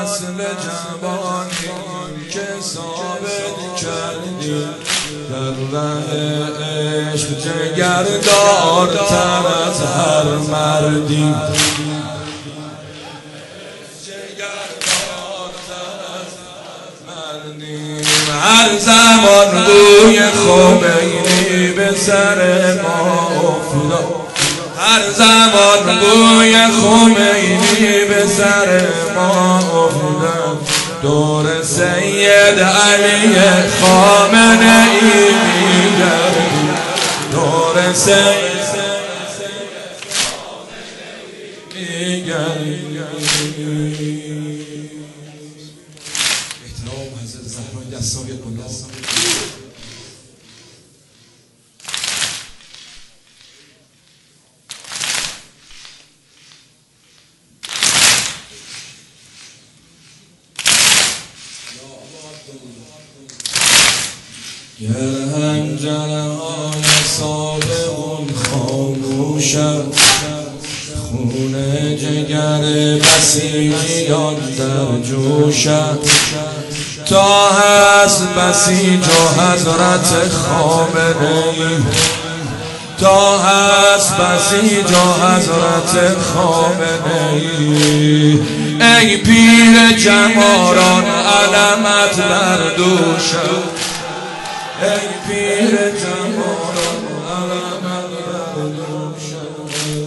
نسل جوانی که ثابت کردی در ره عشق جگردارتر از هر مردی هر زمان بوی خمینی به سر ما افتاد هر زمان بوی خمینی به سر ما افتاد دور سید علی خامنه ای میگردی دور سید میگردی احترام حضرت زهرا دستان کن گر حنجره های سابقون خاموشد خون جگر بسیجیان در جوشد تا هست بسیج و حضرت خامنه ای تا هست بسیج و حضرت خامنه ای ای پیر جماران علمت بر دوشد ای پیر جماران علمت بر دوشد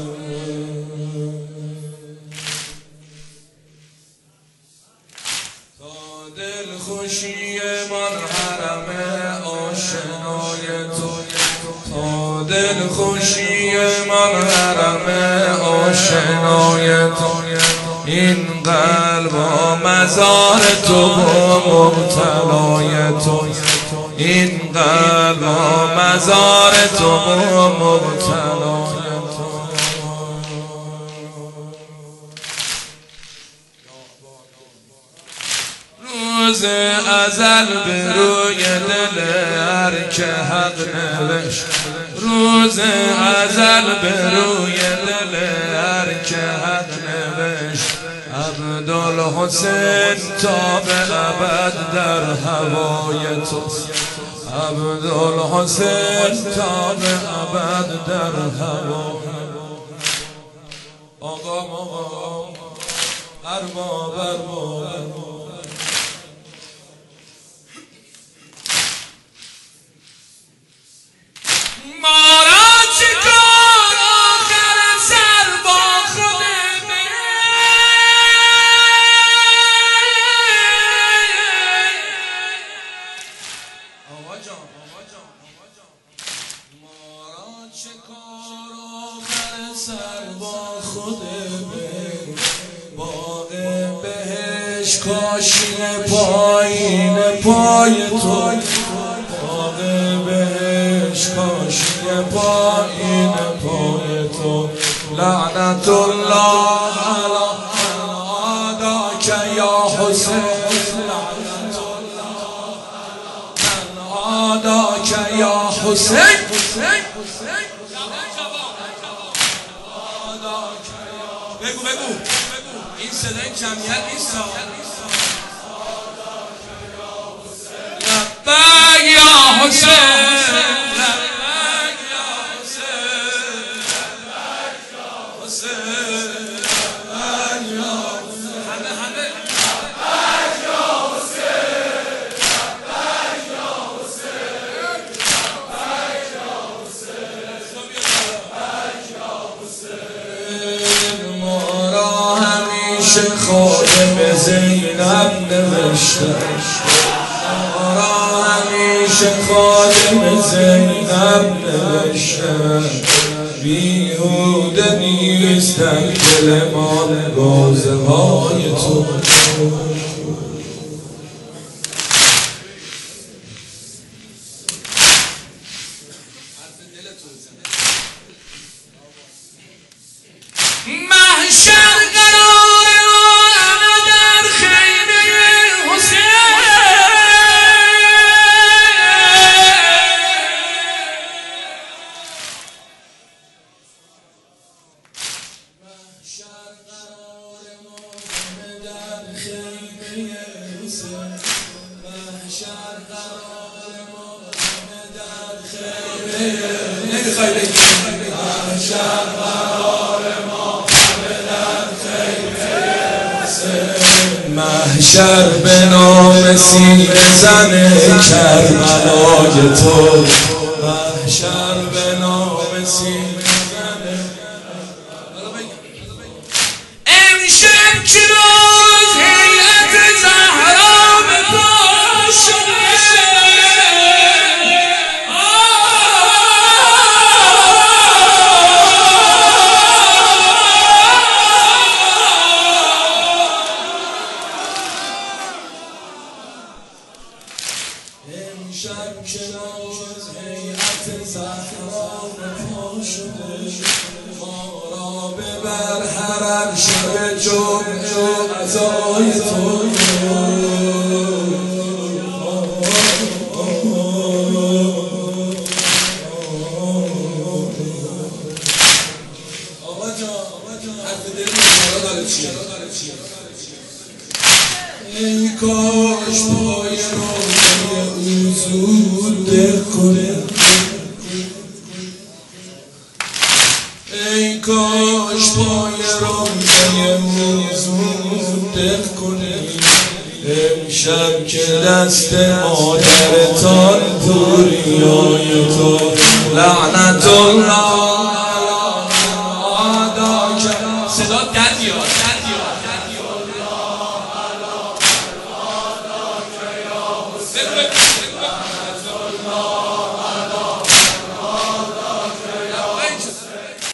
تا دل خوشی من حرم آشنای تو تا دل خوشی من حرم آشنای تو این قلب و مزار تو و مبتلای تو این قلب و مزار تو و مبتلای تو روز ازل به روی دل هر که حق نوشت روز ازل به روی دل هر که حق نوشت عبدالحسین تا به ابد در هوای توست عبدالحسین تا به ابد در هوای آقا ارباب کاشی پایین پای تو باغ بهش کاشی پایین پای تو لعنت الله علی عاداک یا حسین لعنت الله علی عاداک یا حسین بگو این صدای جمعیت نیست لبک یا حسین لبک یا حسین لبک یا حسین لبک یا حسین همه لبک یا حسین لبک یا حسین لبک یا حسین ما را همیشه خادم زینب نوشته همیشه خادم زینب نوشته بیهوده نیست در کلمان گازه های تو محشر خیمه حسین محشر قرار ما در خیمه نمیخوای بگی محشر قرار ما در خیمه حسین محشر به نام سینه زن کربلای تو محشر به نام سینه زن امشب که روز هیئت زهرا به پا شده امشب که روز هیئت زهرا به پا شده ما را ببر هر شب جمعه عزای تو آقا جان حرف دل مزارا داره چیه ای کاش پای روزه او زود ده کنه ای کاش پای روزه او زود ده کنه امشب که دست مادرتان پوریای تو لعنت الله علی آدا کرد صدا در بیاد